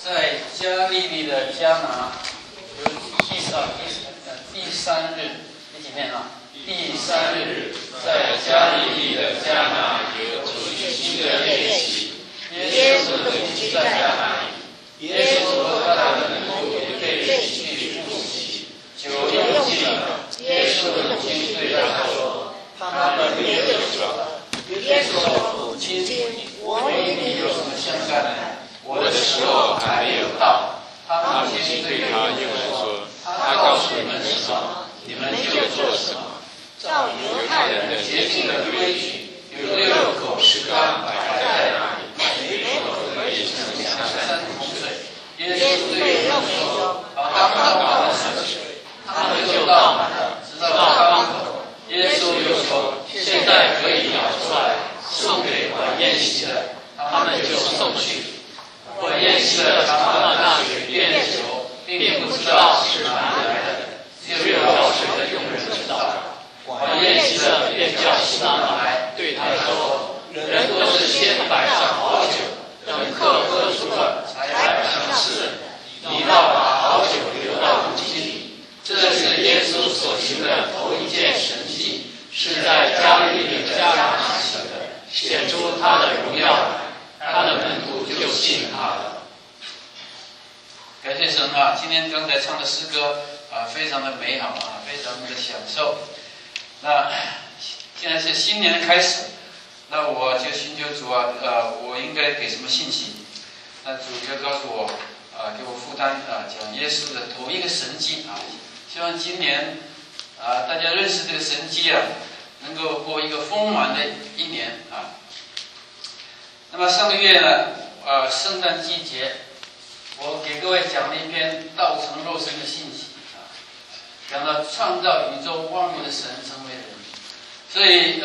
在加利利的迦拿有第三日，第几天啊？第三日，在加利利的迦拿有举行的宴席，耶稣的母亲在那里，耶稣和他的门徒也被领去赴席。酒用尽了，耶稣的母亲对他说：“他们没有酒了。”耶稣说：“母亲，我与你有什么相干呢？我的时候还没有到。”他母亲对他又说：“他告诉你们什么，你们就做什么。照犹太人的洁净的规矩，有6口石缸摆在那里，每口可以盛下3桶水。耶稣对他们说：把缸倒满水。他们就倒满了，直到缸口。耶稣又说：现在可以舀出来，送给管宴席的。他们就送去。管宴席的尝了那水变酒，并不知道是哪里来的，只有舀水的佣人知道。管宴席的便叫新郎来，对他说：人都是先摆上好酒，等客喝足了，才摆上事。你倒把好酒留到如今。这是耶稣所行的头一件神迹，是在加利利的迦拿行的，显出他的荣耀来。他的门徒就信他了。感谢神啊！今天刚才唱的诗歌非常的美好啊，非常的享受。那现在是新年的开始，那我就寻求主我应该给什么信息？那主就告诉我给我负担讲耶稣的头一个神迹希望今年大家认识这个神迹能够过一个丰满的一年那么上个月呢圣诞季节，我给各位讲了一篇道成肉身的信息讲到创造宇宙万物的神成为人。所以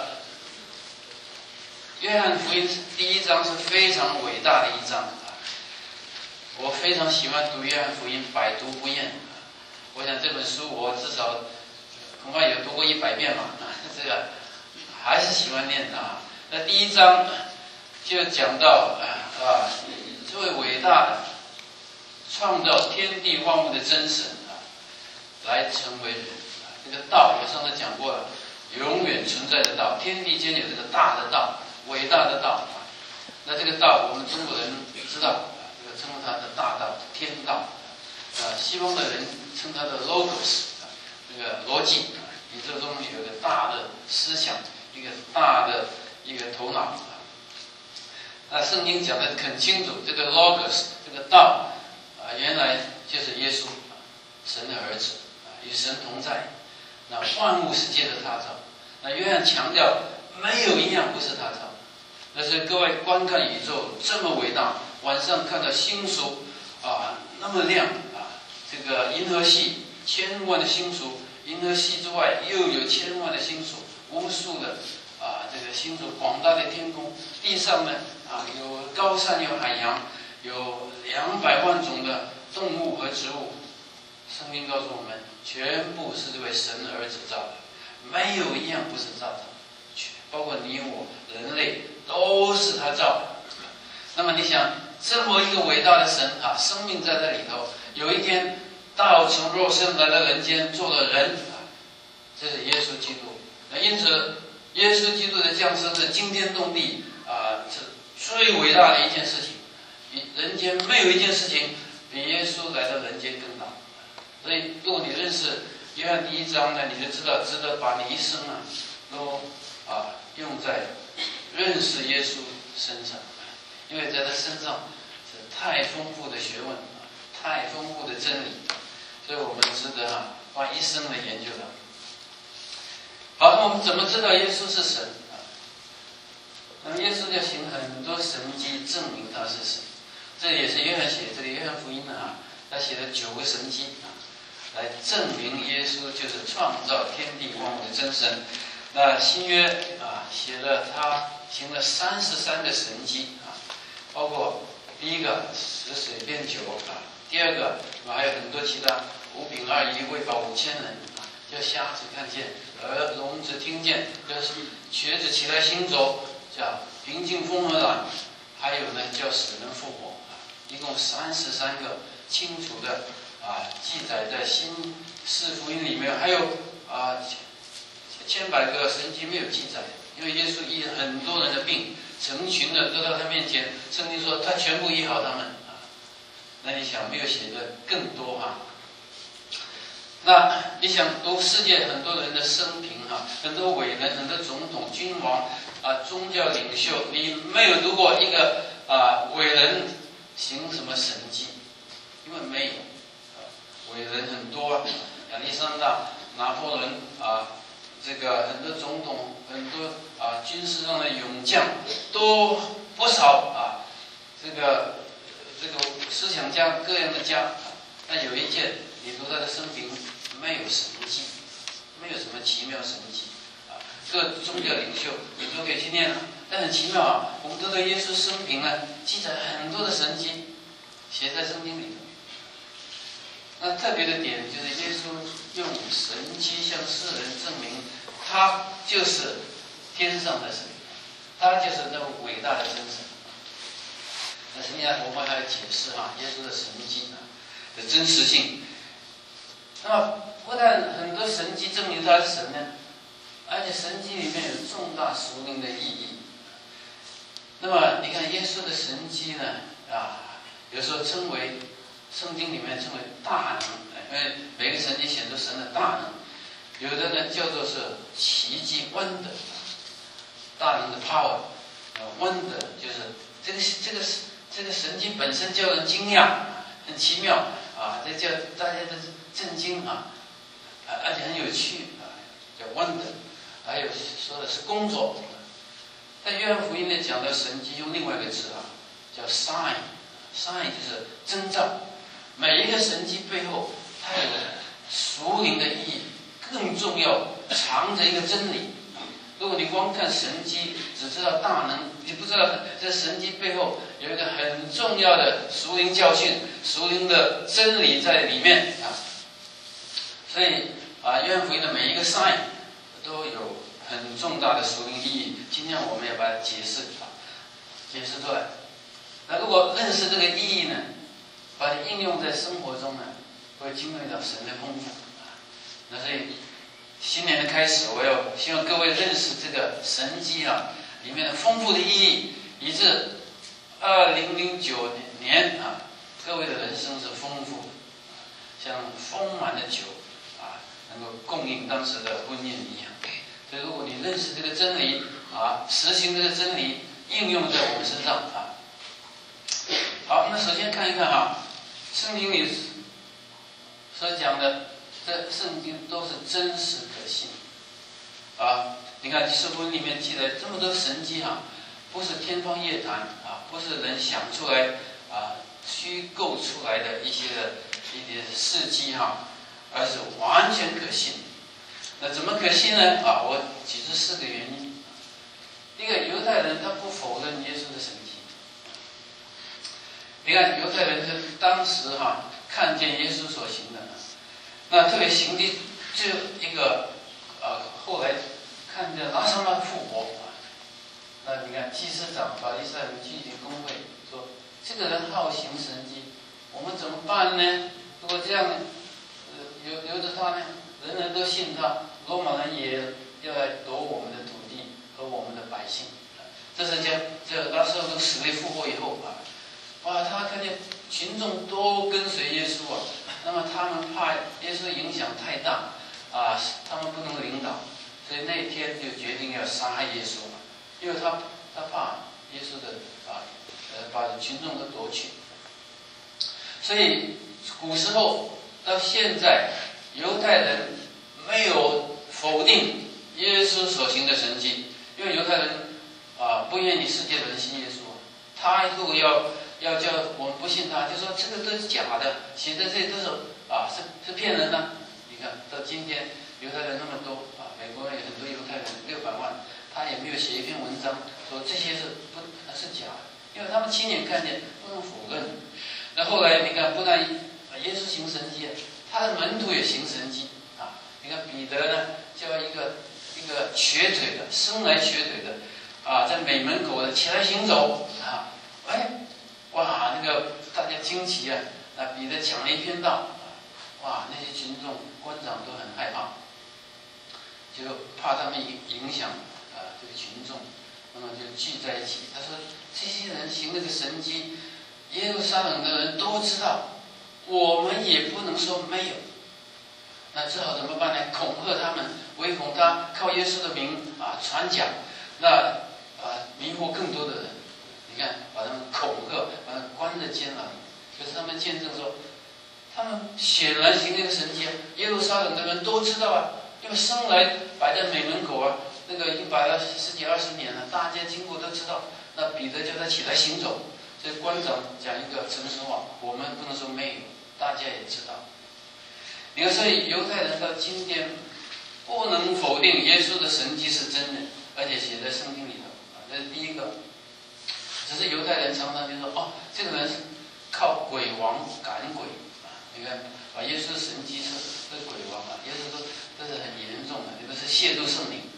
约翰福音第1章是非常伟大的一章我非常喜欢读约翰福音，百读不厌我想这本书我至少恐怕有读过100遍吧这个还是喜欢念那第1章就讲到这位伟大的创造天地万物的真神来成为人这个道我上次讲过了，永远存在的道，天地间有这个大的道，伟大的道那这个道我们中国人知道这个称它的大道天道西方的人称它的 logos 这个逻辑宇宙中有一个大的思想，一个大的一个头脑那圣经讲的很清楚，这个 logos 这个道原来就是耶稣神的儿子与神同在，那万物是借着他造。那约翰强调没有一样不是他造。但是各位观看宇宙这么伟大，晚上看到星宿那么亮这个银河系1000万的星宿，银河系之外又有1000万的星宿，无数的这个星宿，广大的天空，地上呢有高山有海洋，有200万种的动物和植物。圣经告诉我们，全部是这位神的儿子造的，没有一样不是造的，包括你我人类都是他造的。那么你想，这么一个伟大的神生命在这里头，有一天道成肉身来到人间，做了人这是耶稣基督。那因此耶稣基督的降生是惊天动地是最伟大的一件事情，人间没有一件事情比耶稣来到人间更大。所以如果你认识约翰第1章呢，你就知道值得把你一生都用在认识耶稣身上，因为在他身上是太丰富的学问太丰富的真理，所以我们值得花一生来研究它。好，那我们怎么知道耶稣是神那么耶稣就行很多神迹证明他是神，这也是约翰写这个约翰福音他写了9个神迹来证明耶稣就是创造天地万物的真神。那新约写了他行了33个神迹包括第一个使水变酒第二个还有很多其他5饼2鱼喂饱5000人叫瞎子看见，聋子听见，叫瘸子起来行走，叫平静风和浪，还有呢叫死人复活一共33个清楚的记载在新四福音里面，还有千百个神迹没有记载，因为耶稣医很多人的病，成群的都到他面前，圣经说他全部医好他们那你想没有写的更多那你想读世界很多人的生平很多伟人、很多总统、君王宗教领袖，你没有读过一个伟人行什么神迹？因为没有伟人很多亚历山大、拿破仑这个很多总统、很多军事上的勇将都不少这个思想家各样的家，但有一件你读他的生平没有神迹，没有什么奇妙神迹各宗教领袖你都可以去念但很奇妙我们读到耶稣生平呢，记载很多的神迹写在圣经里头。那特别的点就是耶稣用神迹向世人证明他就是天上的神，他就是那么伟大的真神。那圣经我们还要解释耶稣的神迹的真实性。那么不但很多神迹证明他是神呢，而且神迹里面有重大属灵的意义。那么你看耶稣的神迹呢有时候称为圣经里面称为大能，因为每个神迹显出神的大能。有的呢叫做是奇迹 wonder， 大能的 power wonder 就是这个神迹本身叫人惊讶，很奇妙这叫大家都震惊而且很有趣叫 wonder。还有说的是工作。但约翰福音呢讲到神迹用另外一个字叫 sign 就是征兆。每一个神迹背后它有属灵的意义，更重要藏着一个真理。如果你光看神迹只知道大能，你不知道这神迹背后有一个很重要的属灵教训、属灵的真理在里面所以约翰福音的每一个 sign 都有很重大的属灵意义。今天我们要把它解释出来。那如果认识这个意义呢，把它应用在生活中呢，会经历到神的丰富那所以新年的开始，我要希望各位认识这个神迹里面的丰富的意义，以致2009年各位的人生是丰富的，像丰满的酒能够供应当时的婚姻一样。所以如果你认识这个真理实行这个真理，应用在我们身上好，那首先看一看圣经里所讲的这圣经都是真实可信你看四福音里面记载这么多神迹不是天方夜谭不是人想出来虚构出来的一些事迹而是完全可信。那怎么可信呢我举出4个原因。第一个，犹太人他不否认耶稣的神迹。你看犹太人是当时看见耶稣所行的，那特别行的就一个后来看见拉撒路复活那你看祭司长法利赛人聚集公会说，这个人好行神迹，我们怎么办呢？如果这样由着他呢，人人都信他，罗马人也要来夺我们的土地和我们的百姓。这是这拉撒路死里复活以后他看见群众都跟随耶稣那么他们怕耶稣影响太大他们不能领导，所以那一天就决定要杀害耶稣因为他怕耶稣的把群众都夺去。所以古时候到现在，犹太人没有否定耶稣所行的神迹，因为犹太人不愿意世界的人信耶稣他如果要叫我们不信他，就说这个都是假的，写在这里都是骗人的。你看到今天犹太人那么多美国有很多犹太人600万，他也没有写一篇文章说这些是假的，因为他们亲眼看见，不能否认。那后来你看，不但耶稣行神迹，他的门徒也行神迹你看彼得呢，叫一个瘸腿的，生来瘸腿的在美门口的起来行走那个大家惊奇啊！彼得讲了一篇道，哇，那些群众官长都很害怕，就怕他们影响这个群众，那么就聚在一起。他说这些人行那个神迹，耶路撒冷的人都知道，我们也不能说没有。那只好怎么办呢？恐吓他们，唯恐他靠耶稣的名传讲，那迷惑更多的人。你看，把他们恐吓，把他们关在监牢里。可是他们见证说，他们显然行那个神迹，耶路撒冷的人都知道啊，因为生来摆在美门口啊，那个已经摆了10几20年了，大家经过都知道。那彼得叫他起来行走，所以官长讲一个诚实话，我们不能说没有，大家也知道。你看，所以犹太人到今天不能否定耶稣的神迹是真的，而且写在圣经里头这是第一个。只是犹太人常常就说这个人是靠鬼王赶鬼你看把耶稣的神迹是鬼王耶稣说这是很严重的，这个是亵渎圣灵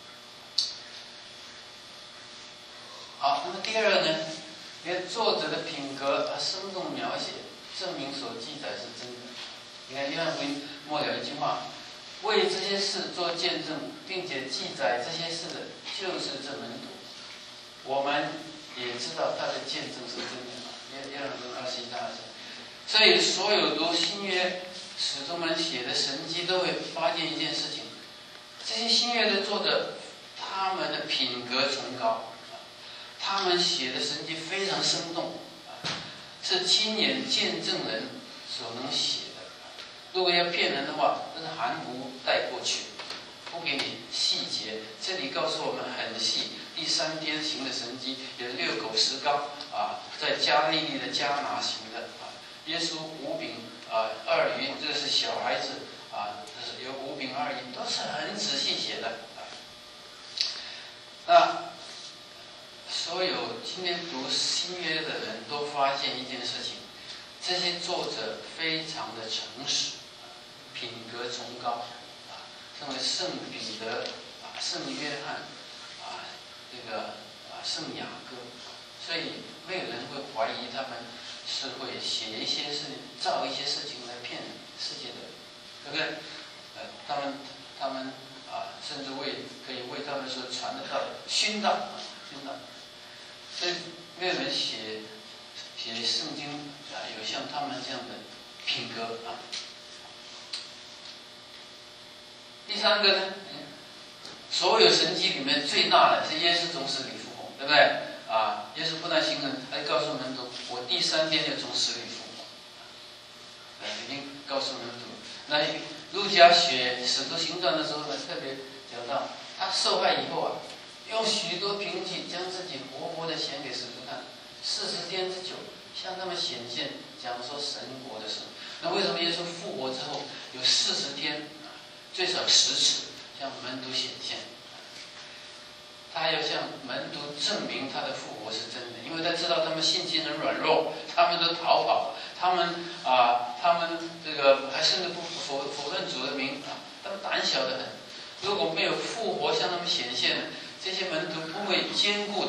好，那么第二呢，连作者的品格生动描写，证明所记载是真的。你看约翰福音末了一句话，为这些事做见证，并且记载这些事的，就是这门徒。我们也知道他的见证是真的约翰福音21章20。所以所有读新约使徒们写的神迹，都会发现一件事情：这些新约的作者，他们的品格崇高，他们写的神迹非常生动是亲眼见证人所能写的。如果要骗人的话，那是含糊带过去，不给你细节。这里告诉我们很细，第3天行的神迹有6口石膏在加利利的迦拿行的耶稣5饼2鱼，这个是小孩子这是有5饼2鱼，都是很仔细写的那所有今天读新约的人都发现一件事情：这些作者非常的诚实，品格崇高称为圣彼得圣约翰这个圣雅各，所以没有人会怀疑他们是会写一些事情、造一些事情来骗世界的人，对不对？他们甚至可以为他们所传的道殉道。所以没有人写圣经有像他们这样的品格第3个呢，所有神迹里面最大的是耶稣从死里复活，对不对？耶稣不但行了，还告诉门徒，我第3天就从死里复活。已经告诉门徒。那路加写《使徒行传》的时候呢，特别讲到他受害以后用许多凭据将自己活活的显给使徒看，40天之久向他们显现，讲说神国的事。那为什么耶稣复活之后有40天，最少10次向门徒显现？他要向门徒证明他的复活是真的，因为他知道他们信心很软弱，他们都逃跑，他们这个还甚至不否认主的名他们胆小得很。如果没有复活向他们显现，这些门徒不会坚固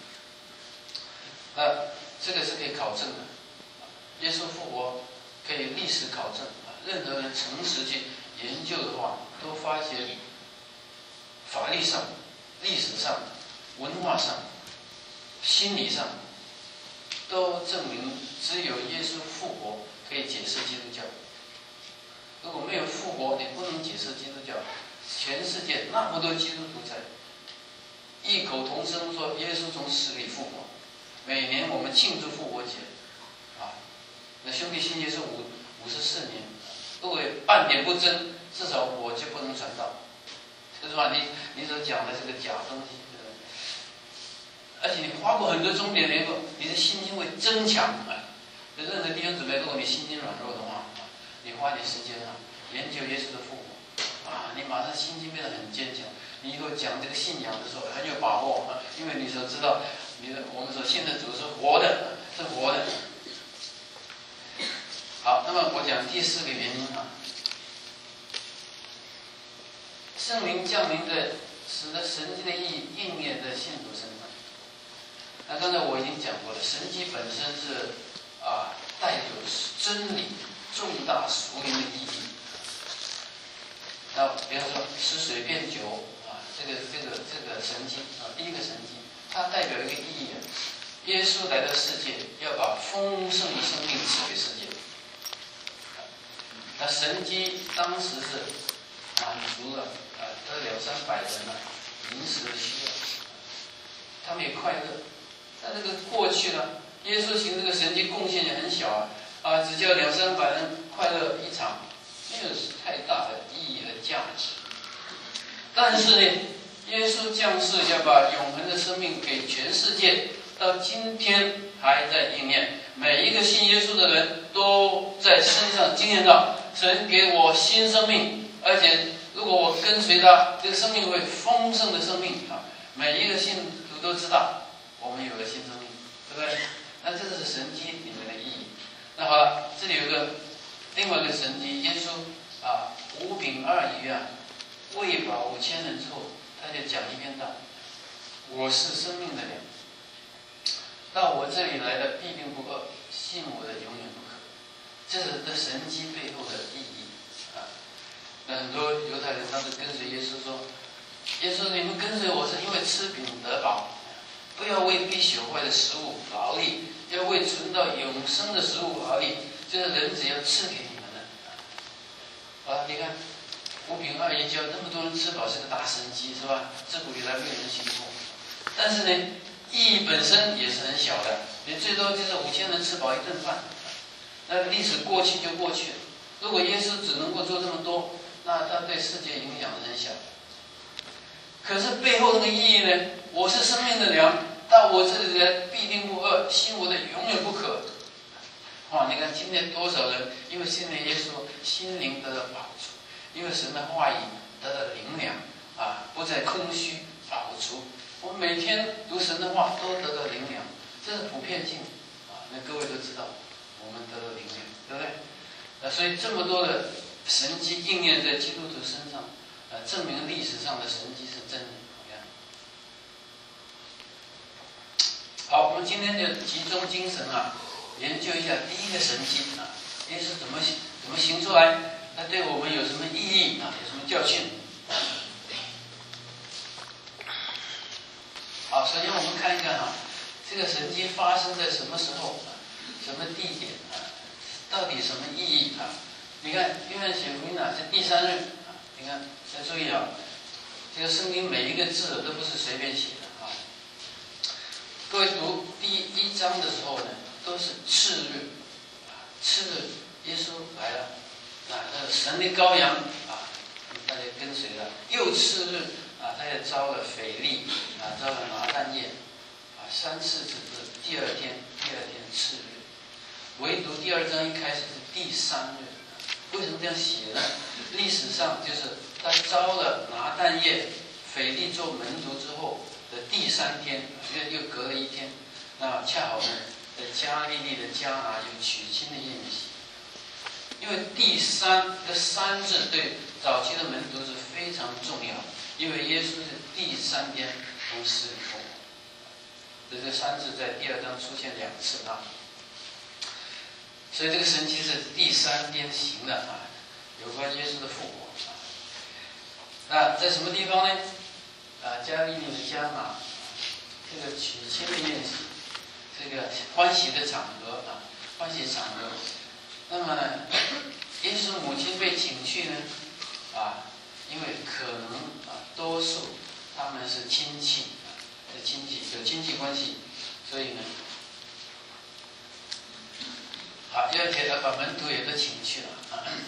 的这个是可以考证的。耶稣复活可以历史考证任何人诚实去研究的话，都发现法律上、历史上、文化上、心理上都证明，只有耶稣复活可以解释基督教。如果没有复活，你不能解释基督教。全世界那么多基督徒在异口同声说耶稣从死里复活，每年我们庆祝复活节那兄弟新约是54年，如果半点不真，至少我就不能传道，是吧？你所讲的是个假东西，而且你花过很多钟点联络，你的信心会增强任何弟兄姊妹，如果你心心软弱的话，你花点时间研究耶稣的复活你马上心心变得很坚强。你以后讲这个信仰的时候很有把握因为你所知道，我们所信的主是活的，是活的。好，那么我讲第4个原因圣灵降临的使得神迹的意义应验在信徒身上。那刚才我已经讲过了，神迹本身是带有真理重大属灵的意义。那比方说使水变酒这个神迹第一个神迹，它代表一个意义耶稣来到世界，要把丰盛的生命赐给世界。那神迹当时是满足了这200-300人临时的需要，他们也快乐。但这个过去了，耶稣行这个神迹贡献也很小只叫200-300人快乐一场，没有太大的意义和价值。但是呢，耶稣降世要把永恒的生命给全世界，到今天还在应验。每一个信耶稣的人都在身上经验到神给我新生命，而且如果我跟随他，这个生命会丰盛的生命每一个信徒都知道我们有了新生命，对不对？那这个是神迹里面的意义。那好了，这里有个另外一个神迹，耶稣5饼2鱼喂饱5000人之后，他就讲一篇道：我是生命的粮，到我这里来的必定不饿，信我的永远不渴。这是这神迹背后的意义那很多犹太人当时跟随耶稣说：耶稣，你们跟随我是因为吃饼得饱，不要为必朽坏的食物劳力，要为存到永生的食物劳力，就是人只要赐给你们的。你看5饼2鱼叫那么多人吃饱，是个大神迹，是吧？自古以来没有人行过。但是呢，意义本身也是很小的，你最多就是5000人吃饱一顿饭。那历史过去就过去了。如果耶稣只能够做这么多，那他对世界影响是很小的。可是背后那个意义呢？我是生命的粮，到我这里来必定不饿，信我的永远不渴。你看今天多少人因为信了耶稣，心灵得到饱足，因为神的话语得到灵粮不再空虚饱足。我们每天读神的话都得到灵粮，这是普遍性那各位都知道，我们得到灵粮，对不对？所以这么多的神迹应验在基督徒身上，证明历史上的神迹是真的。好，我们今天就集中精神研究一下第一个神迹耶稣怎么行出来，它对我们有什么意义有什么教训？好，首先我们看一看这个神迹发生在什么时候，什么地点到底什么意义你看约翰写福音是第3日你看要注意这个圣经每一个字都不是随便写的各位读第1章的时候呢，都是次日次日耶稣来了那神的羔羊大家跟随了。又次日他也招了腓力招了拿但业3次只是第二天次日，唯独第2章一开始是第3日。为什么这样写呢？历史上就是他招了拿但业、腓力做门徒之后的第3天，因为又隔了1天，那恰好呢，在加利利的迦拿有娶亲的宴席。因为这3字对早期的门徒是非常重要，因为耶稣是第3天从死里复活。这3字在第2章出现2次所以这个神迹是第3天行的有关耶稣的复活那在什么地方呢？加利利的迦拿，这个娶亲的宴席，这个欢喜的场合欢喜场合。那么耶稣母亲被请去呢因为可能多数他们是亲戚有亲戚关系，所以呢第2天把门徒也都请去了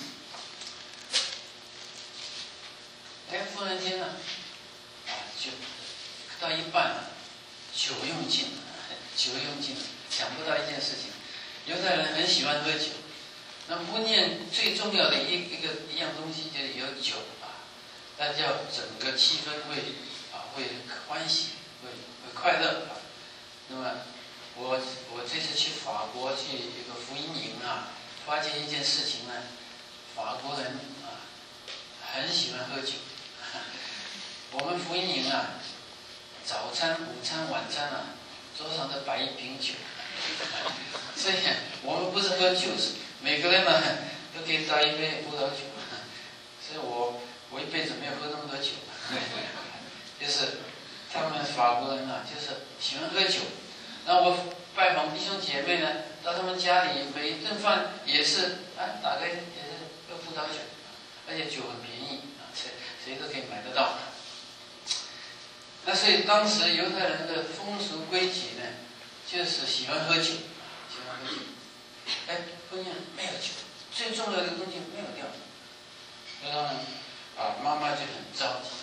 忽然间呢就到一半酒用尽了。想不到一件事情，犹太人很喜欢喝酒，那婚宴最重要的一样东西就是有酒那叫整个气氛会欢喜，会快乐那么我这次去法国去一个福音营发现一件事情呢，法国人很喜欢喝酒。我们福音营早餐、午餐、晚餐桌上都摆一瓶酒， 所以我们不是喝酒，每个人呢都可以倒一杯葡萄酒，所以我一辈子没有喝那么多酒，就是他们法国人呢，就是喜欢喝酒。然后我拜访弟兄姐妹呢，到他们家里每一顿饭也是打开也是喝葡萄酒，而且酒很便宜啊，谁都可以买得到。那所以当时犹太人的风俗规矩呢，就是喜欢喝酒，喜欢喝酒。婚宴没有酒，最重要的东西没有掉。那当然妈妈就很着急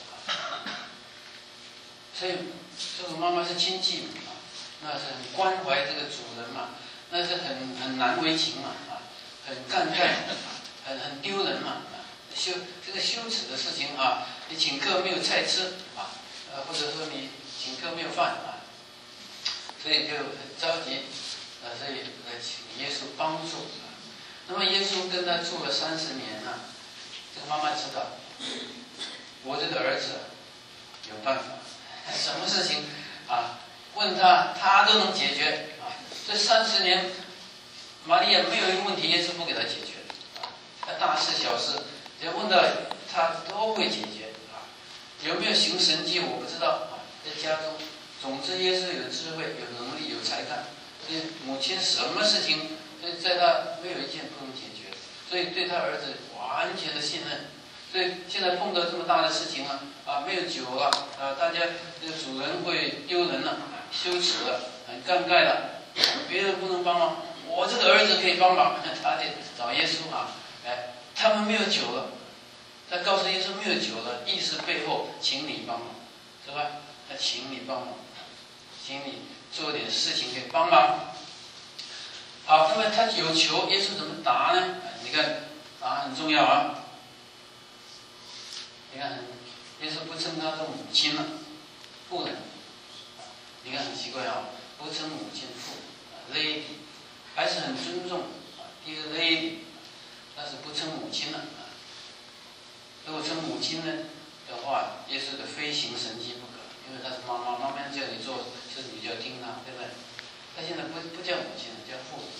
所以这个妈妈是亲戚嘛那是很关怀这个主人嘛，那是很难为情嘛很尴尬很丢人嘛这个羞耻的事情你请客没有菜吃或者说你请客没有饭所以就很着急所以请耶稣帮助那么耶稣跟他住了30年这个妈妈知道我这个儿子有办法，什么事情问他都能解决这30年玛利亚没有一个问题耶稣不给他解决大事小事只要问到他都会解决有没有行神迹我不知道在家中总之耶稣有智慧有能力有才干所以母亲什么事情在他没有一件不能解决所以对他儿子完全的信任所以现在碰到这么大的事情了没有酒了大家这个主人会丢人了羞耻了很尴尬了别人不能帮忙我这个儿子可以帮忙他得找耶稣他们没有酒了他告诉耶稣没有酒了意思背后请你帮忙是吧他请你帮忙请你做点事情可以帮忙好那么他有求耶稣怎么答呢你看答案很重要你看耶稣不称他的母亲了妇人你看很奇怪不称母亲妇 lady 还是很尊重第一个 lady 但是不称母亲了如果称母亲呢的话耶稣的非行神迹不可因为他是妈妈叫你做事你就要听他对不对他现在不叫母亲了叫妇人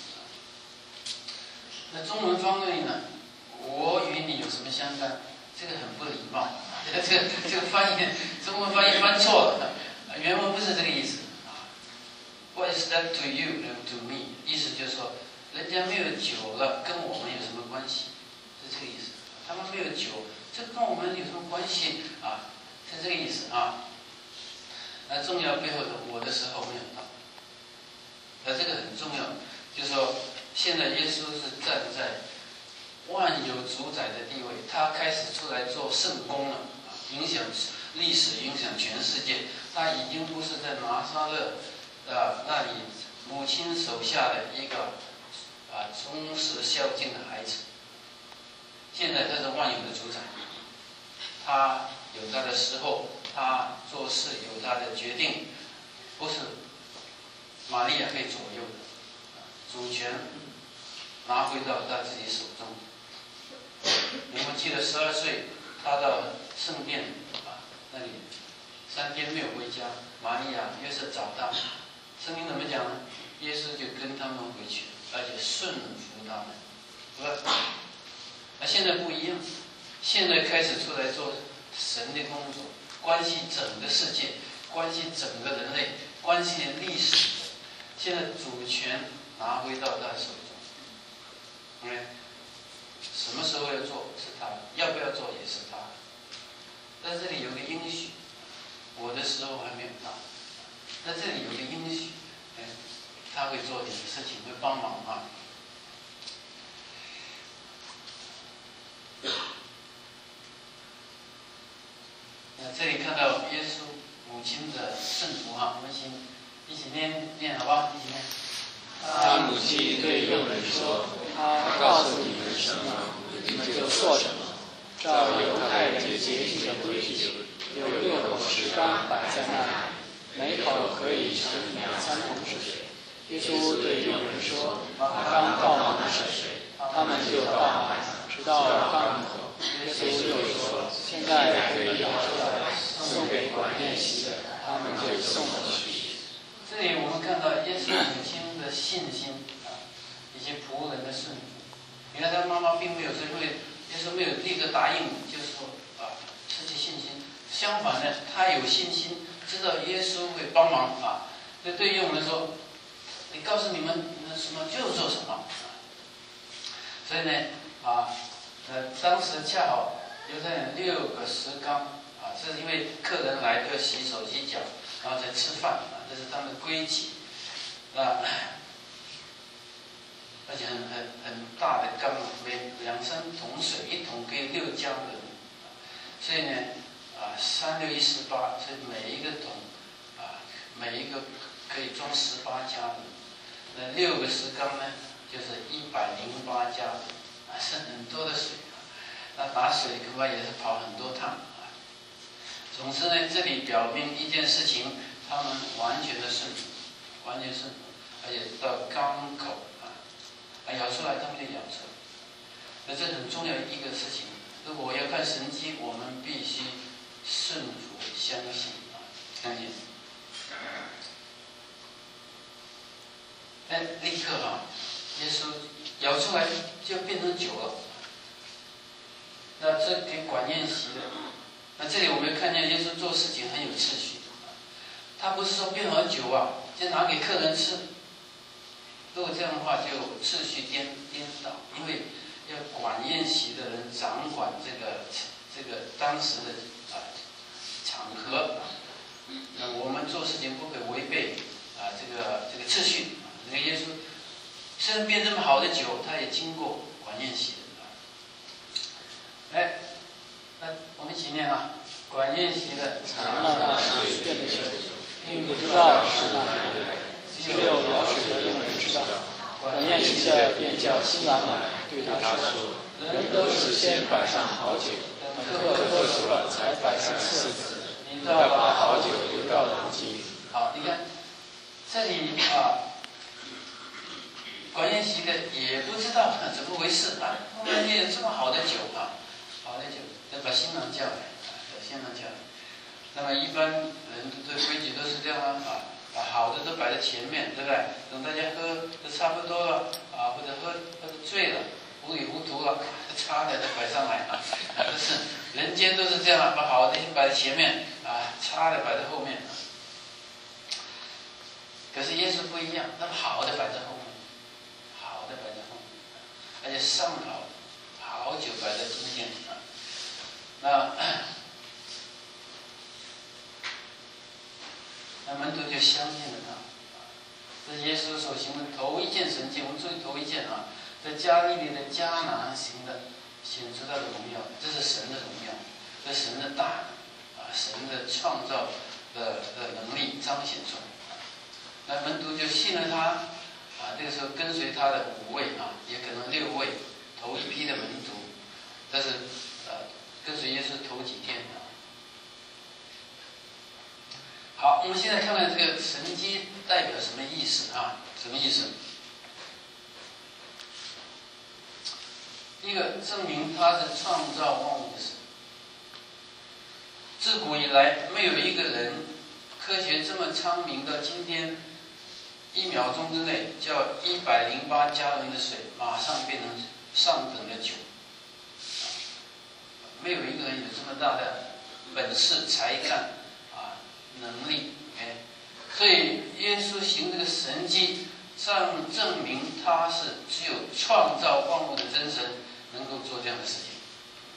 那中文方面呢我与你有什么相干这个很不礼貌这个翻译中文翻译翻错了原文不是这个意思What is that to you and to me 意思就是说人家没有酒了跟我们有什么关系是这个意思他们没有酒这跟我们有什么关系是这个意思那重要背后的我的时候没有到这个很重要就是说现在耶稣是站在万有主宰的地位他开始出来做圣工了影响历史影响全世界他已经不是在拿撒勒那里母亲手下的一个忠实孝敬的孩子现在他是万有的主宰他有他的时候他做事有他的决定不是玛利亚可以左右的主权拿回到他自己手中你们记得12岁他到圣殿那里3天没有回家玛利亚约瑟找他圣经怎么讲呢耶稣就跟他们回去而且顺服他们是吧现在不一样现在开始出来做神的工作关系整个世界关系整个人类关系历史现在主权拿回到他手中什么时候要做是他要不要做也是他在这里有个应许我的时候还没有到在这里有个应许他会做点事情会帮忙这里看到耶稣母亲的圣福我们一起念好不好？一起念。 他母亲对众人说：“他告诉你们什么，你们就做什么。照犹太人洁净的规矩，有6口石缸摆在那里，每口可以盛2-3桶水。耶稣对众人说：把缸倒满了水，他们就倒满，直到缸口。耶稣又说：现在可以舀出来，送给管宴席的，他们就送了去。” 这里我们看到耶稣母亲的的信心啊，以及仆人的顺服。你看他妈妈并没有说，因为耶稣没有立刻答应，就是说啊失去信心。相反呢，他有信心，知道耶稣会帮忙啊。这对于我们说，你告诉你们什么就做什么。所以呢当时恰好犹太人6个石缸啊，这是因为客人来都要洗手洗脚，然后才吃饭啊，这是他们的规矩。而且很大的缸，每2升桶水，1桶可以6家人，所以呢3、6、1、18，所以每一个桶每一个可以装18家人。那6个石缸呢，就是108家人，是很多的水。那打水恐怕也是跑很多趟啊。总之呢，这里表明一件事情，他们完全的顺服，完全顺服，而且到缸口舀出来，他们就舀出来。那这很重要的一个事情。如果我要看神迹，我们必须顺服、相信相信。立刻耶稣舀出来就变成酒了。那这给管宴席的。那这里我们看见耶稣做事情很有秩序，他不是说变好酒就拿给客人吃。如果这样的话，就秩序颠倒，因为要管宴席的人掌管这个当时的场合。那我们做事情不可以违背这个秩序。那个耶稣虽然变这么好的酒，他也经过管宴席的。那我们一起念管宴席的尝了那水变的酒，并不知道是哪来，只有舀水的用人知道。管宴席的便叫新郎来，对他说：“人都是先摆上好酒，等客喝足了才摆上次子，你要把好酒留到如今。” 好，你看这里管宴席的也不知道怎么回事后面也有这么好的酒好的酒，要把新郎叫来把新郎叫来。那么一般人的规矩都是这样把好的都摆在前面，对不对？等大家喝都差不多了或者喝得醉了、糊里糊涂了，差的都摆上来这是人间都是这样把好的先摆在前面差的摆在后面。可是耶稣不一样，那么好的摆在后面，好的摆在后面，而且上好酒摆在中间那门徒就相信了他。这是耶稣所行的头一件神迹。我们注意头一件在加利利的迦拿行的，显出他的荣耀。这是神的荣耀，这是神的大能神的创造的能力彰显出来。那门徒就信了他这个时候跟随他的5位也可能6位，头一批的门徒，但是跟随耶稣头几天好，我们现在看看这个神迹代表什么意思什么意思？第一个，证明他是创造万物的神。自古以来，没有一个人科学这么昌明到今天，1秒钟之内叫108加仑的水马上变成上等的酒。没有一个人有这么大的本事、才干能力所以耶稣行这个神迹，证明他是只有创造万物的真神能够做这样的事情。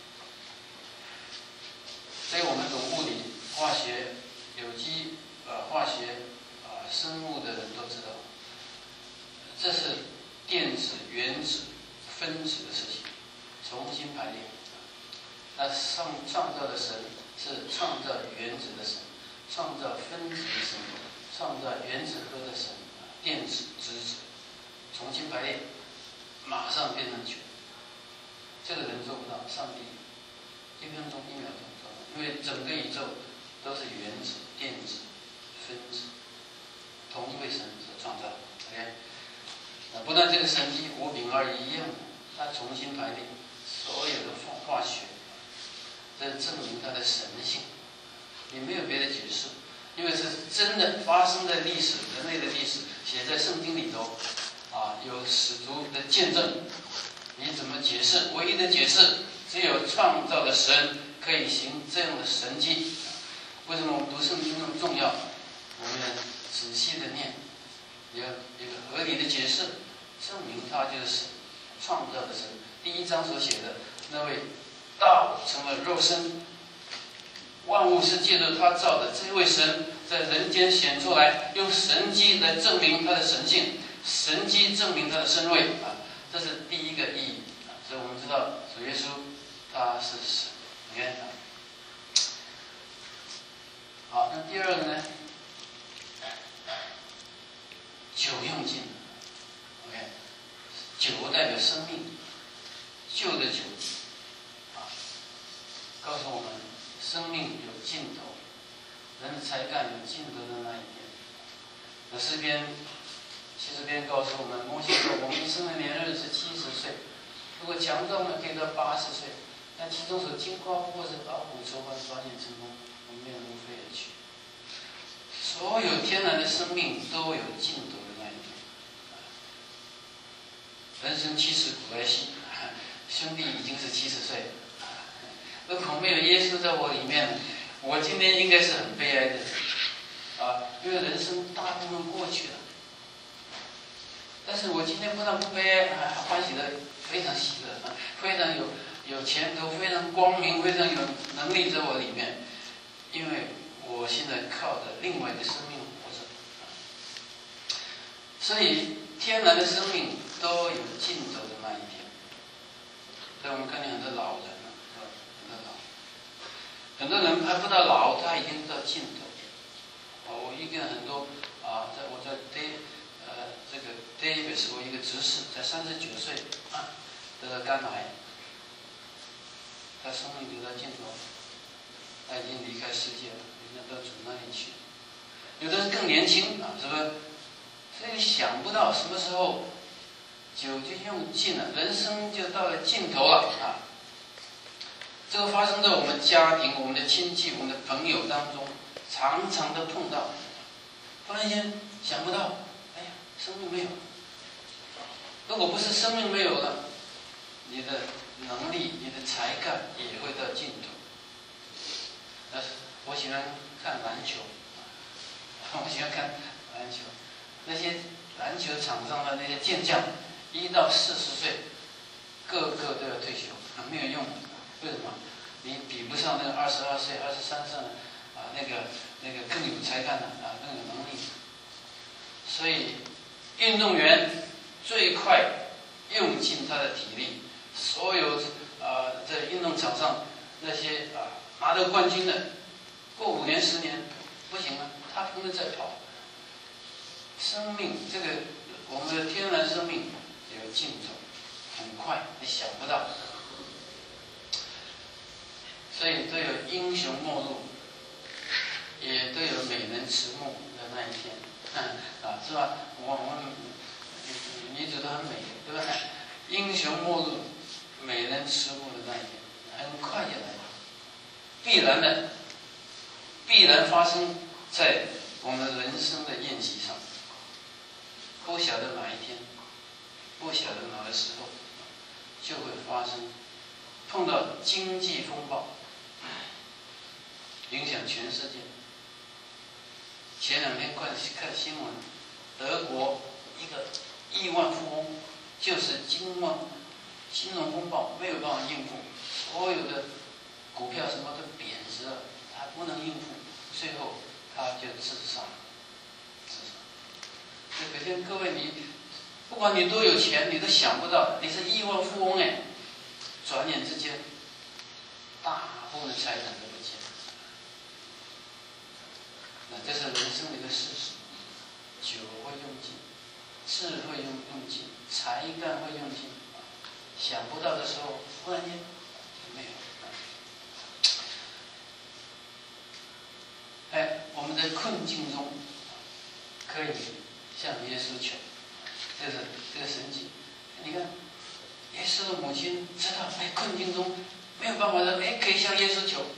所以我们懂物理、化学、有机化学生物的人都知道，这是电子、原子、分子的事情，重新排列。那创造的神是创造原子的神，创造分子的神，创造原子核的神，电子、质子，重新排列，马上变成球。这个人做不到，上帝1分钟、1秒钟做到，因为整个宇宙都是原子、电子、分子，同一位神所创造的。OK， 不但这个神迹5饼2鱼一样，他重新排列所有的化学。这证明它的神性，也没有别的解释，因为是真的发生在历史，人类的历史写在圣经里头，有使徒的见证，你怎么解释？唯一的解释，只有创造的神可以行这样的神迹。为什么我们读圣经那么重要？我们要仔细的念，有一个合理的解释，证明他就是神创造的神。第1章所写的那位道成了肉身，万物是借着他造的，这位神在人间显出来，用神迹来证明他的神性，神迹证明他的身位这是第一个意义所以我们知道主耶稣他是神。你看好，那第二个呢？酒用尽 ，OK， 酒代表生命，旧的酒告诉我们生命有尽头，人的才干有尽头的那一天。那诗篇70篇告诉我们，摩西说我们一生的年日是70岁，如果强壮的可以到80岁，但其中所经过不过是老虎愁烦，转眼成功，我们没有无非而去。所有天然的生命都有尽头的那一天。人生70古来稀，兄弟已经是70岁了。如果没有耶稣在我里面，我今天应该是很悲哀的因为人生大部分过去了。但是我今天不但不悲哀，还欢喜的非常喜乐非常有前途，非常光明，非常有能力在我里面，因为我现在靠着另外一个生命活着。所以天然的生命都有尽头的那一天。所以我们看见很多老人很多人还不到老，他已经到尽头。我遇见很多我在这个 Davis 我一个执事，才39岁得了肝癌，他生命就到尽头，他已经离开世界了，人家到主那里去。有的人更年轻是不是？所以想不到什么时候酒就用尽了，人生就到了尽头了这个发生在我们家庭、我们的亲戚、我们的朋友当中，常常的碰到。突然间想不到，哎呀，生命没有。如果不是生命没有了，你的能力、你的才干也会到尽头。我喜欢看篮球，我喜欢看篮球。那些篮球场上的那些健将，1到40岁，个个都要退休，没有用。为什么？你比不上那个22岁、23岁那个更有才干的更有能力。所以运动员最快用尽他的体力，所有在运动场上那些拿到冠军的，过5年10年不行了，他不能再跑。生命这个我们的天然生命有尽头，很快你想不到。所以都有英雄末路，也都有美人迟暮的那一天，是吧？我们女子都很美，对吧？英雄末路，美人迟暮的那一天，很快就来了，必然的，必然发生在我们人生的宴席上，不晓得哪一天，不晓得哪个时候，就会发生，碰到经济风暴。影响全世界。前2天看新闻，德国一个亿万富翁，就是金融风暴没有办法应付，所有的股票什么都贬值了，他不能应付，最后他就自杀。所以可见各位，你不管你多有钱，你都想不到你是亿万富翁转眼之间，大部分的财产都不见了。这是人生的一个事实，酒会用尽，智慧用尽，才干会用尽，想不到的时候，忽然间就没有。我们在困境中可以向耶稣求，这是这个神迹。你看，耶稣的母亲知道，困境中没有办法的，可以向耶稣求。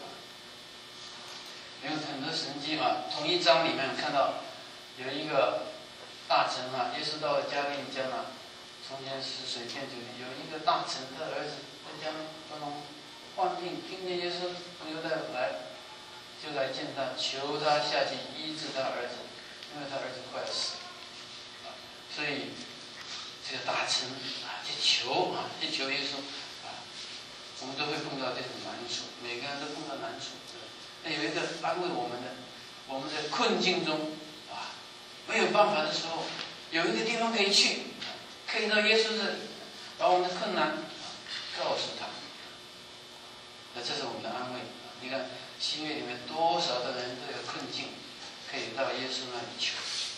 有很多神迹同一章里面看到有一个大臣啊，耶稣到了加利利江啊，从前是水遍九地，有一个大臣的儿子在江中患病，听见耶稣犹太来，就来见他，求他下去医治他儿子，因为他儿子快要死了。所以这个大臣啊，去求耶稣啊，我们都会碰到这种难处，每个人都碰到难处。那有一个安慰我们的，我们在困境中啊，没有办法的时候，有一个地方可以去，可以到耶稣这里，把我们的困难告诉他。那这是我们的安慰。你看新约里面多少的人都有困境，可以到耶稣那里求。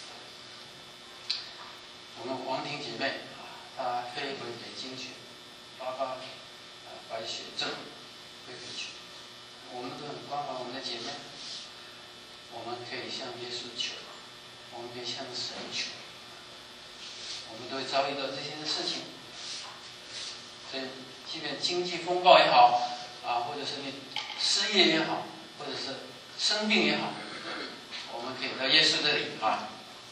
我们王婷姐妹啊，她飞回北京去，88白血症飞回去。我们都很关怀我们的姐妹，我们可以向耶稣求，我们可以向神求，我们都会遭遇到这些事情。所以，即便经济风暴也好啊，或者是你失业也好，或者是生病也好，我们可以到耶稣这里啊。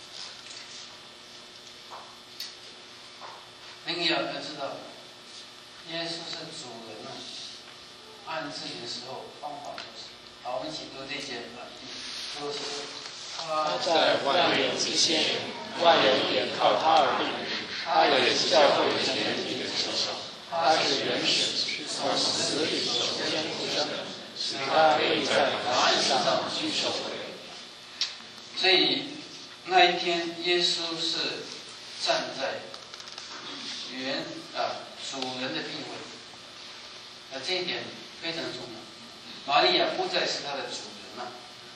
另外要知道，耶稣是主人啊，按自己的时候方法就是。好，我们一起读这节啊，说是他在万人之先，万人也靠他而立，他也是教会全体的首首。他是原始，从死里首先复生，使他可以在凡事上居首位。 所以那一天，耶稣是站在主人的地位，这一点非常重要。玛利亚不再是他的主人了，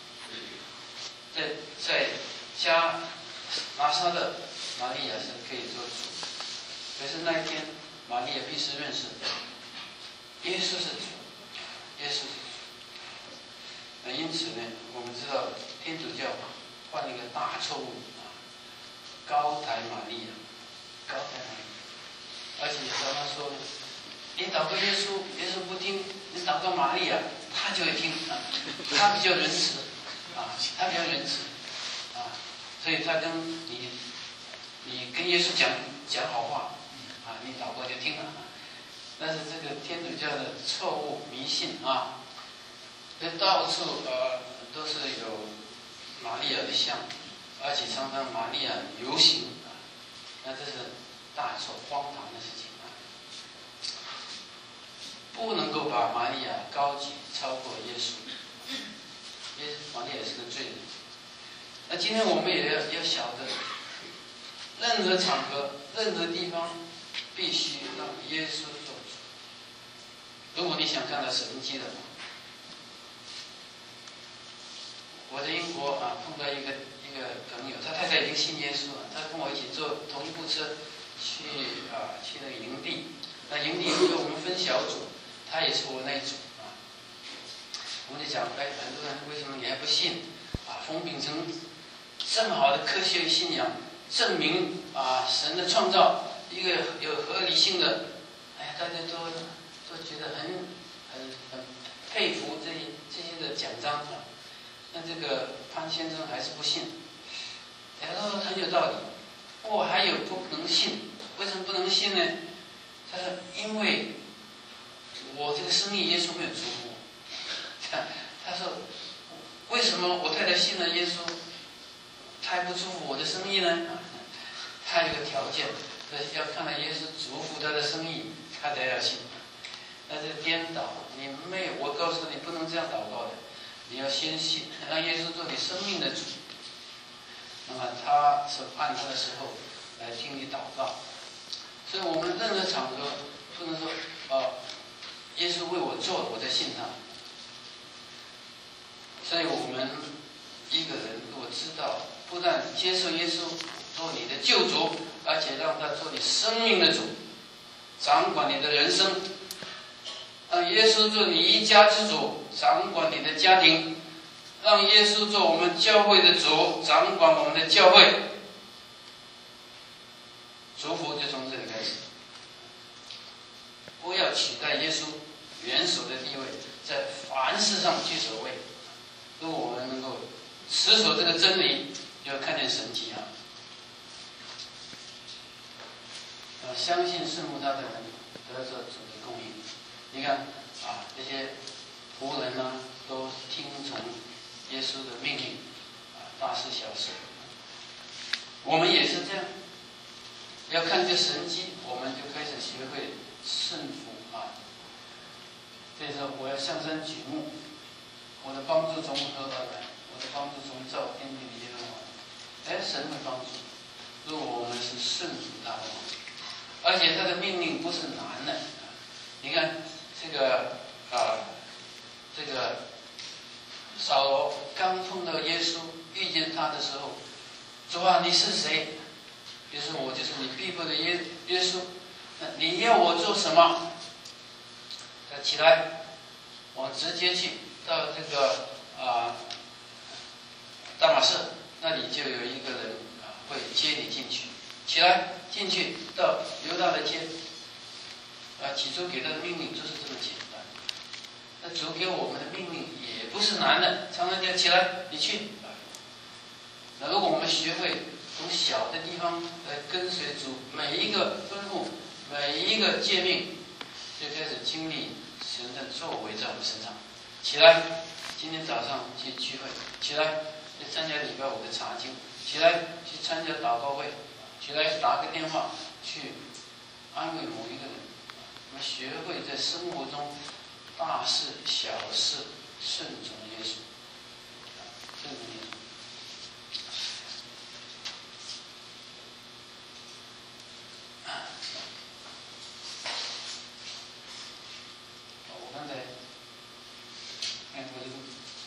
在拿撒勒，玛利亚是可以做主，可是那一天，玛利亚必须认识耶稣是主，耶稣是主。因此呢，我们知道天主教犯了一个大错误啊，高抬玛利亚，高抬玛利亚。而且常常说，你祷告耶稣，耶稣不听；你祷告玛利亚，他就会听啊，他比较仁慈啊，他比较仁慈啊，所以他跟你跟耶稣讲好话啊，你祷告就听了。但是这个天主教的错误迷信啊，这到处都是有玛利亚的像，而且常常玛利亚游行啊，那这是大错荒唐的事情啊！不能够把玛利亚高举超过耶稣，玛利亚是个罪人。那今天我们也要晓得，任何场合、任何地方，必须让耶稣做主。如果你想看到神迹的话，我在英国啊碰到一个朋友，他太太已经信耶稣了，他跟我一起坐同一部车去那个营地。那营地有我们分小组，他也是我那一组啊。我们就讲，很多人为什么你还不信啊？封闭成这么好的科学信仰，证明神的创造一个有合理性的，大家都觉得很佩服这些的奖章啊。那这个潘先生还是不信，他说很有道理。我还有不能信，为什么不能信呢？他说因为我这个生意耶稣没有祝福我。他说为什么我太太信了耶稣，他还不祝福我的生意呢？他有个条件，要看到耶稣祝福他的生意，他才要信。那这颠倒，你没有，我告诉你不能这样祷告的。你要先信，让耶稣做你生命的主。那么他是按他的时候来听你祷告。所以我们任何场合不能说耶稣为我做了，我才信他。所以我们一个人如果知道，不但接受耶稣做你的救主，而且让他做你生命的主，掌管你的人生。让耶稣做你一家之主，掌管你的家庭；让耶稣做我们教会的主，掌管我们的教会。祝福就从这里开始，不要取代耶稣元首的地位，在凡事上居首位。如果我们能够持守这个真理，就要看见神迹啊！ 相信顺服他的人得着主的供应。你看这些仆人呢，都听从耶稣的命令，大事小事。我们也是这样，要看这神迹，我们就开始学会顺服这时候我要向山举目，我的帮助从何而来？我的帮助从造天地的耶和华。神会帮助，如果我们是顺服他的，而且他的命令不是难的。你看这个扫罗刚碰到耶稣，遇见他的时候，主啊，你是谁？耶稣，我就是你逼迫的耶稣，你要我做什么？起来，我直接去到这个大马士，那里就有一个人会接你进去。起来，进去到犹大的街。起初给他的命令就是这么简单。那主给我们的命令也不是难的，常常讲起来，你去。那如果我们学会从小的地方来跟随主，每一个吩咐，每一个诫命，就开始经历神的作为在我们身上。起来，今天早上去聚会，起来去参加礼拜5的查经，起来去参加祷告会，起来打个电话去安慰某一个人。我们学会在生活中大事小事顺从耶稣，顺从耶稣。我刚才看过这个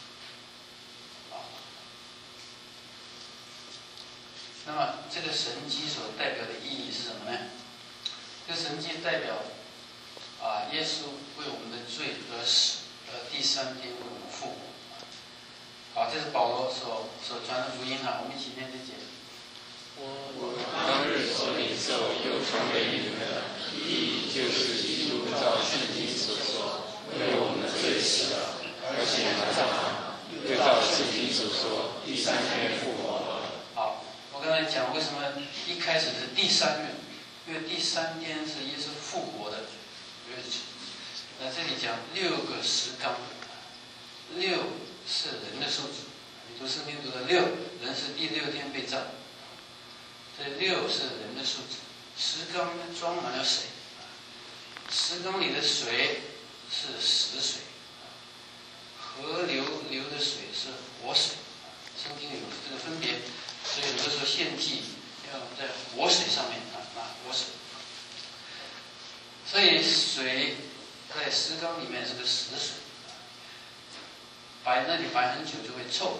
那么这个神迹所代表的意义是什么呢？这个神迹代表耶稣为我们的罪而死，第3天为我们复活。这是保罗所传的福音我们一起念这节。 我当日所领受又传给你们的，义就是基督照圣经所说，为我们的罪死了，而且埋葬了，又照圣经所说，第3天复活了。 好，我刚才讲为什么一开始是第3日，因为第3天是耶稣复活的日子。那这里讲6个石缸，6是人的数字，你读圣经读的6，人是第6天被造，这6是人的数字。石缸装满了水，石缸里的水是死水，河流流的水是活水，圣经有这个分别，所以有的时候献祭要在活水上面拿活水，所以水在石缸里面是个死水，那里摆很久就会臭。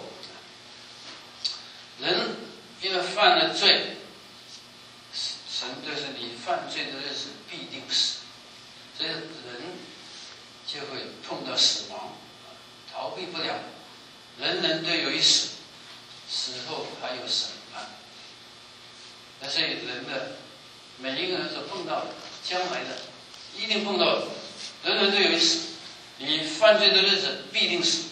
人因为犯了罪，神就是你犯罪的日子必定死，所以人就会碰到死亡，逃避不了。人人都有一死，死后还有审判。那所以人的每一个人所碰到的，将来的一定碰到的，人人都有一死。你犯罪的日子必定死。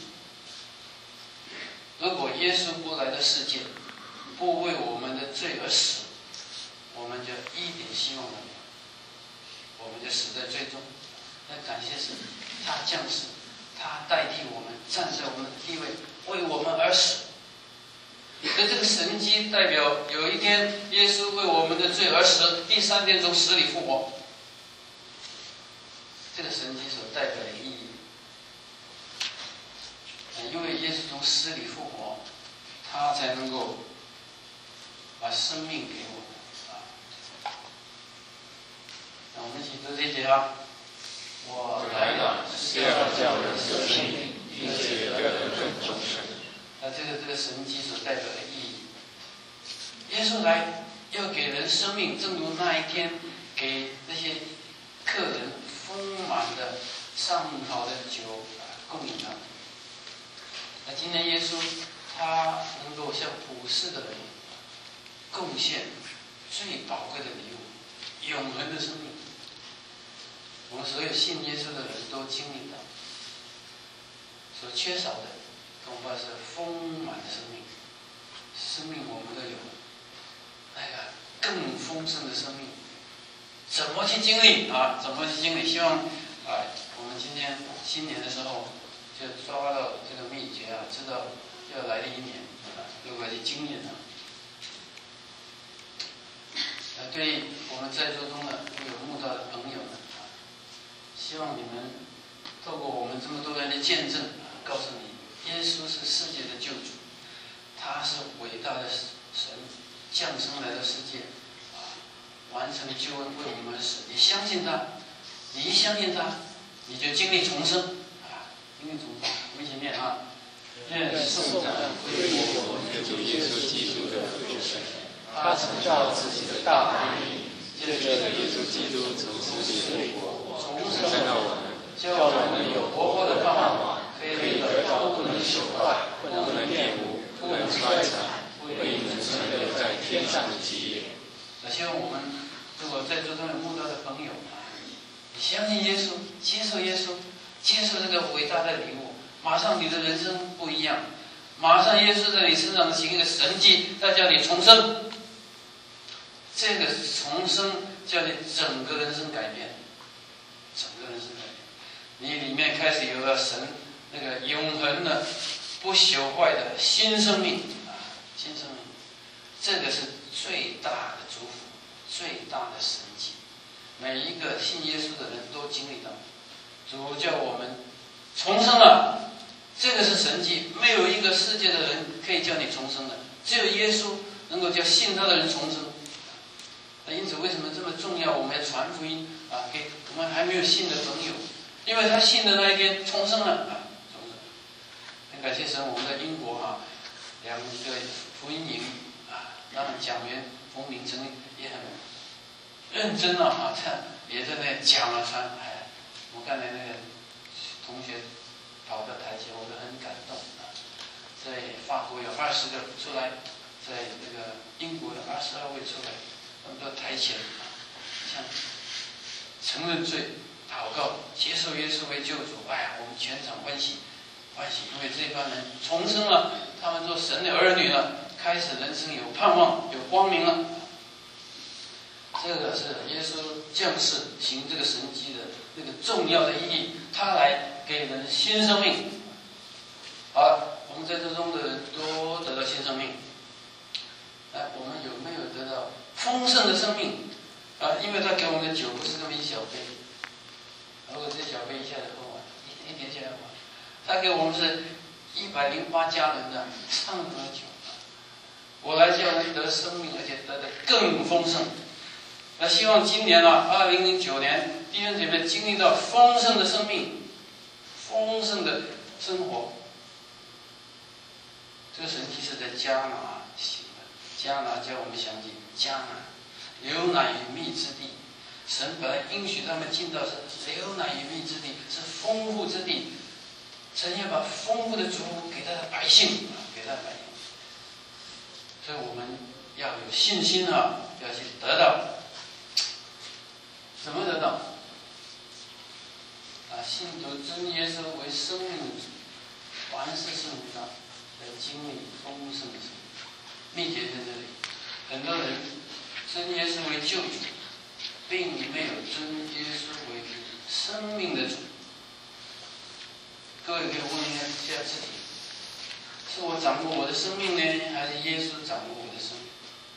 如果耶稣不来到世界，不为我们的罪而死，我们就一点希望都没有，我们就死在罪中。那感谢神，他降世，他代替我们站在我们的地位，为我们而死。所以这个神迹代表有一天耶稣为我们的罪而死，第3天从死里复活。这个神迹所代表的意义，因为耶稣从死里复活，他才能够把生命给我们那我们一起读这节我来了是要叫人得生命，并且得的更丰盛。这个神迹所代表的意义，耶稣来要给人生命，正如那一天给那些客人丰满的上好的酒供应他们。那今天耶稣他能够向普世的人贡献最宝贵的礼物，永恒的生命。我们所有信耶稣的人都经历到，所缺少的恐怕是丰满的生命。生命我们都有，那个更丰盛的生命， 怎么去经历啊？怎么去经历？希望啊，我们今天新年的时候就抓到这个秘诀啊，知道要来的一年啊，如何去经验啊。对于我们在座中的有慕道的朋友们啊，希望你们透过我们这么多人的见证啊，告诉你，耶稣是世界的救主，他是伟大的神，降生来到世界啊，完成救恩，为我们而死。你相信他，你一相信他，你就经历重生啊，经历重生。我们一起念啊，愿颂赞归于我们的主耶稣基督的父神。他曾照自己的大能力，借着耶稣基督从死里复活，重生了我们，叫我们有活泼的盼望，可以得着不能朽坏、不能玷污、不能衰残、为永存留在天上的基业。希望我们如果在座中有慕道的朋友，你相信耶稣，接受耶稣，接受这个伟大的礼物，马上你的人生不一样，马上耶稣在你身上行一个神迹，再叫你重生。这个重生叫你整个人生改变，整个人生改变，你里面开始有了神那个永恒的、不朽坏的新生命啊，新生命，这个是最大的祝福，最大的神迹。每一个信耶稣的人都经历到，主叫我们重生了，这个是神迹，没有一个世界的人可以叫你重生的，只有耶稣能够叫信他的人重生。因此，为什么这么重要？我们要传福音啊，给我们还没有信的朋友，因为他信的那一天重生了啊，重生。很感谢神，我们在英国啊，2个福音营啊，让讲员冯明成也很认真啊，也在那讲了传。哎，我刚才那个同学跑到台前，我都很感动啊。在法国有20个出来，在这个英国有22位出来。我们到台前啊，像承认罪、祷告、接受耶稣为救主，哎呀，我们全场欢喜，欢喜，因为这帮人重生了，他们做神的儿女了，开始人生有盼望、有光明了。这个是耶稣降世行这个神迹的那个重要的意义，他来给人新生命。好，我们在这中的人都得到新生命。我们有没有得到丰盛的生命啊？因为他给我们的酒不是这么一小杯，如果这小杯一下子喝完，一点下来完，他给我们是108加仑的畅喝酒。我来叫人得生命，而且得的更丰盛。那希望今年啊，2009年，弟兄姐妹经历到丰盛的生命，丰盛的生活。这个神迹是在迦拿行的，迦拿叫我们想起迦南，流奶与蜜之地。神本来应许他们进到是流奶与蜜之地，是丰富之地。神要把丰富的祝福给他的百姓啊，给他的百姓。所以我们要有信心啊，要去得到。怎么得到？信徒尊耶稣为生命的主，凡事顺服他，来经历丰盛的生命。秘诀在这里，很多人尊耶稣为救主，并没有尊耶稣为生命的主。各位可以问一下自己：是我掌握我的生命呢，还是耶稣掌握我的生命？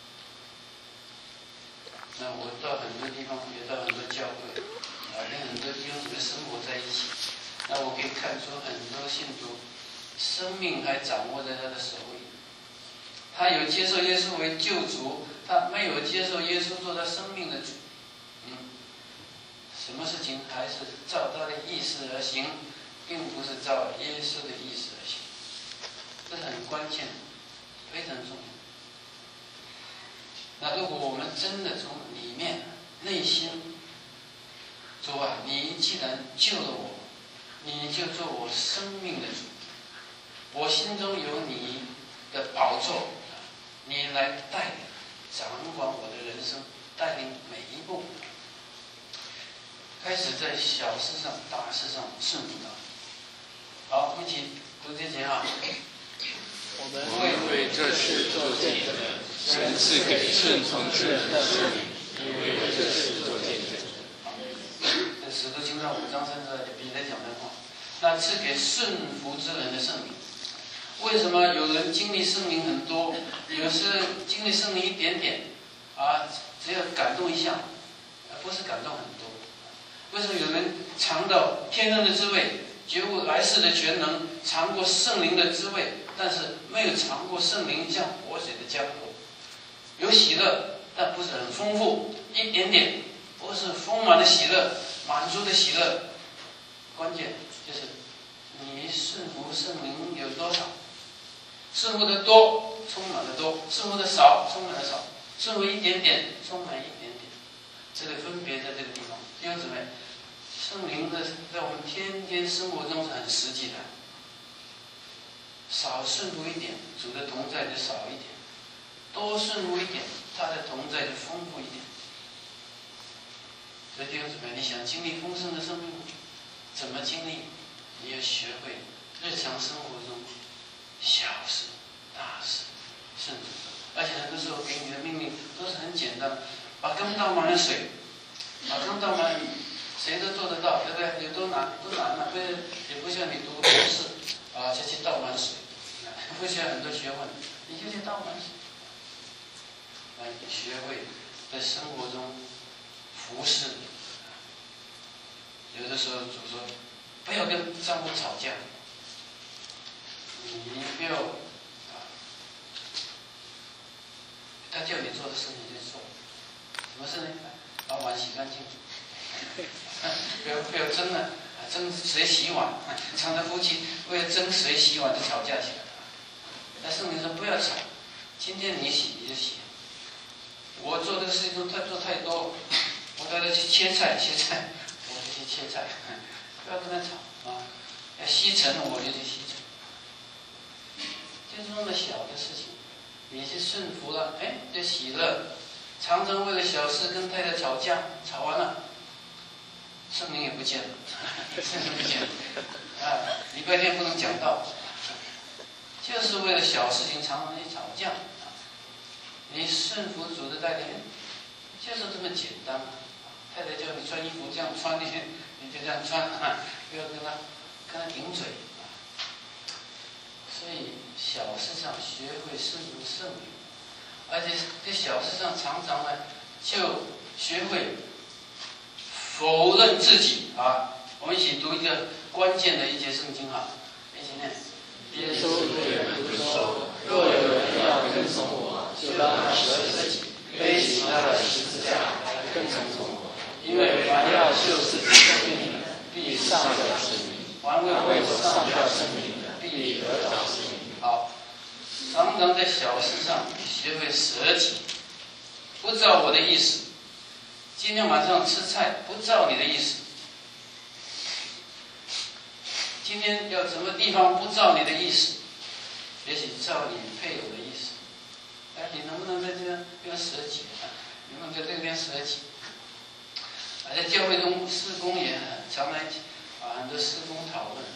那我到很多地方，也到很多教会，跟很多弟兄姊妹生活在一起。那我可以看出很多信徒，生命还掌握在他的手里。他有接受耶稣为救主，他没有接受耶稣做他生命的主。什么事情还是照他的意思而行，并不是照耶稣的意思而行。这是很关键，非常重要。那如果我们真的从里面内心，主啊，你既然救了我，你就做我生命的主，我心中有你的宝座，你来带领掌管我的人生，带领每一步，开始在小事上大事上顺服他。好，我们一起读这节啊。 我们为这事做见证，神赐给顺从之人的圣灵，为这事做见证。 经上5章32节彼得讲的话，那赐给顺服之人的圣灵。为什么有人经历圣灵很多，有时经历圣灵一点点啊，只要感动一下，不是感动很多？为什么有人尝到天恩的滋味，觉悟来世的全能，尝过圣灵的滋味，但是没有尝过圣灵像活水的江河？有喜乐，但不是很丰富，一点点，不是丰满的喜乐，满足的喜乐。关键就是你顺服圣灵有多少？顺服的多，充满的多；顺服的少，充满的少；顺服一点点，充满一点点。这个分别在这个地方。弟兄姊妹，圣灵在我们天天生活中是很实际的。少顺服一点，主的同在就少一点；多顺服一点，他的同在就丰富一点。所以弟兄姊妹，你想经历丰盛的生命，怎么经历？你要学会日常生活中小事、大事顺服，而且很多时候给你的命令都是很简单，把缸倒满了水，把缸倒满，谁都做得到，对不对？有多难？多难啊！也不需要你读博士啊，就去倒满水，不需要很多学问，你就去倒满水。你学会在生活中服侍。有的时候主说，不要跟丈夫吵架，你不要他叫你做的事你就做。什么事呢？把碗洗干净。不要争了，争谁洗碗。常常夫妻为了争谁洗碗就吵架起来了。那圣灵说不要吵，今天你洗你就洗。我做这个事情他做太多，我带他去切菜，我就去切菜，不要跟他吵啊。要吸尘我就去吸尘。就是那么小的事情，你去顺服了，就喜乐。常常为了小事跟太太吵架，吵完了，圣灵也不见了，圣灵不见了啊！礼拜天不能讲道，就是为了小事情常常去吵架。你顺服主的带领，就是这么简单。太太叫你穿衣服这样穿，你就这样穿，不要跟他顶嘴。所以小事上学会顺服圣灵，而且在小事上常常呢，就学会否认自己啊。我们一起读一个关键的一节圣经啊，一起念。 耶稣对人说：“若有人要跟从我，就当舍己，背起他的十字架来跟从我。因为凡要救自己生命的，必丧掉生命；凡为我丧掉生命的，必得着生命。” 好，常常在小事上学会舍己，不照我的意思。今天晚上吃菜不照你的意思。今天要什么地方不照你的意思，也许照你配偶的意思。你能不能在这边舍己？能不能在这边舍己？在教会中事工也常来很多事工讨论。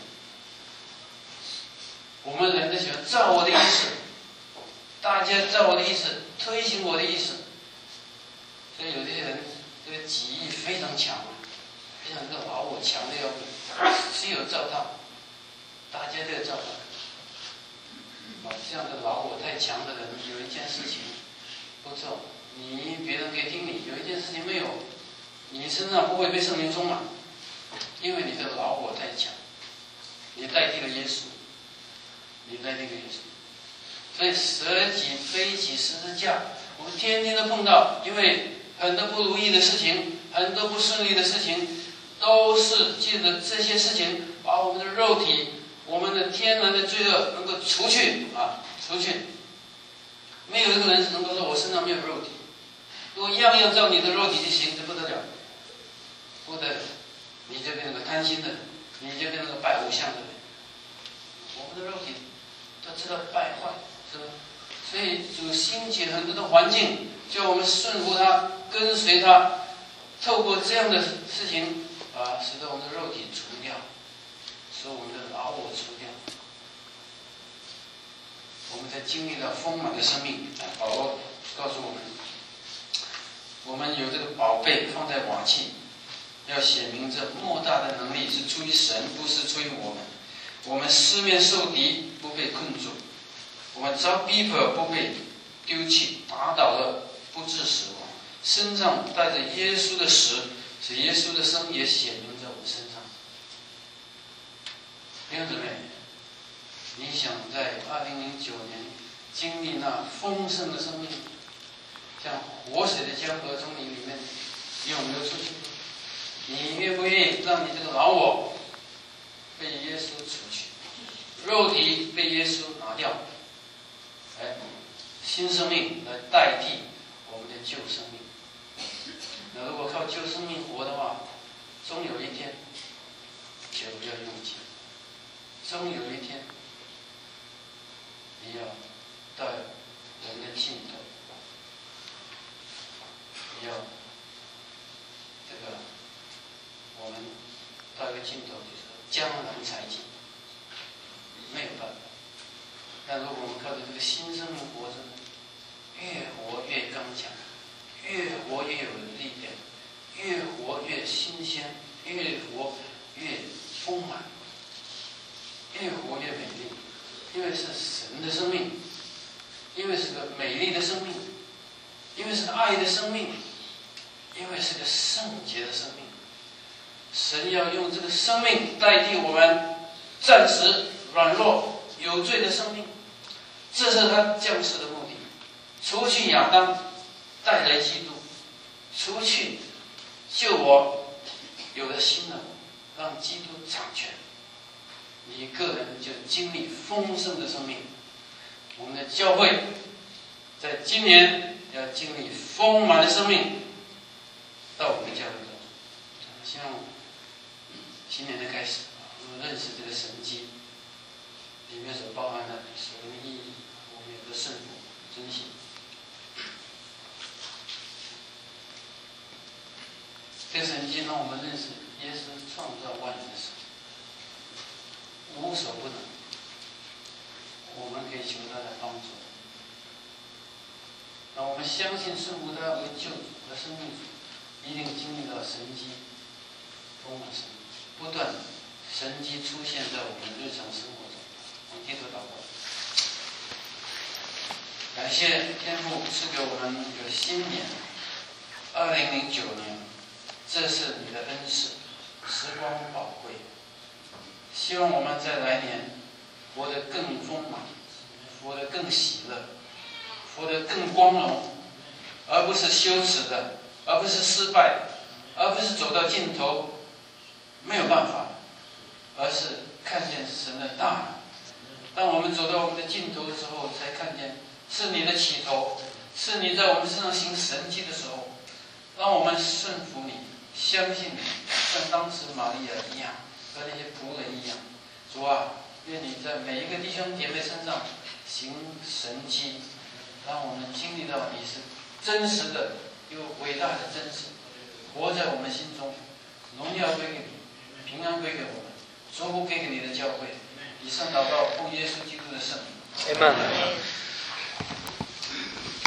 我们人都喜欢照我的意思，大家照我的意思，推行我的意思。所以有些人这个己意非常强，非常这个老我强的要命，只有照他。大家都要照他。这样的老我太强的人，有一件事情不做，别人可以听你；有一件事情没有，你身上不会被圣灵充满，因为你的老我太强，你代替了耶稣，所以舍己背起十字架，我们天天都碰到，因为很多不如意的事情，很多不顺利的事情，都是借着这些事情，把我们的肉体。我们的天然的罪恶能够除去。没有一个人能够说我身上没有肉体，如果样样照你的肉体去行，这不得了，你就变成个贪心的人，你就变成个拜偶像的人。我们的肉体都知道败坏，是吧？所以主兴起很多的环境，叫我们顺服他，跟随他，透过这样的事情使得我们的肉体除掉。使我们的老我除掉，我们才经历了丰满的生命。保罗告诉我们，我们有这个宝贝放在瓦器， 要显明这莫大的能力是出于神，不是出于我们。我们四面受敌，不被困住；我们遭逼迫，不被丢弃、打倒了，不致死亡。身上带着耶稣的死，使耶稣的生也显明在我们身上。弟兄姊妹，你想在2009年经历那丰盛的生命，像活水的江河从你里面涌流出去？你愿不愿意让你这个老我被耶稣除去，肉体被耶稣拿掉，新生命来代替我们的旧生命？那如果靠旧生命活的话，终有一天，酒要用尽，终有一天，你要到人的尽头，要这个我们到一个尽头，就是江郎才尽，没有办法。但如果我们靠着这个新生命活着，越活越刚强，越活越有力量，越活越新鲜，越活越丰满，越活越美丽。因为是神的生命，因为是个美丽的生命，因为是个爱的生命，因为是个圣洁的生命。神要用这个生命代替我们暂时软弱有罪的生命，这是他降世的目的。除去亚当，带来基督；除去救我，有了新的我，让基督掌权。你个人就经历丰盛的生命。我们的教会在今年要经历丰满的生命到我们的教会中。希望新年的开始，我们认识这个神迹里面所包含的属灵的意义，我们有个顺服、遵行。这个神迹让我们认识耶稣创造万有的神，无所不能。我们可以求他的帮助。那我们相信顺服他为救主和生命主，一定经历到神迹丰满生命，不断神迹出现在我们日常生活中。我们低头祷告，感谢天父赐给我们一个新年，2009年，这是你的恩赐，时光宝贵。希望我们在来年活得更丰满，活得更喜乐，活得更光荣，而不是羞耻的，而不是失败，而不是走到尽头没有办法，而是看见神的大能。当我们走到我们的尽头的时候，才看见是你的起头，是你在我们身上行神迹的时候，让我们顺服你，相信你，像当时玛利亚一样，和那些仆人一样。主啊，愿你在每一个弟兄姐妹身上行神迹，让我们经历到你是真实的，又伟大的真实，活在我们心中。荣耀归给你，平安归给我们，祝福归给你的教会。以上祷告，奉耶稣基督的圣名。 Amen。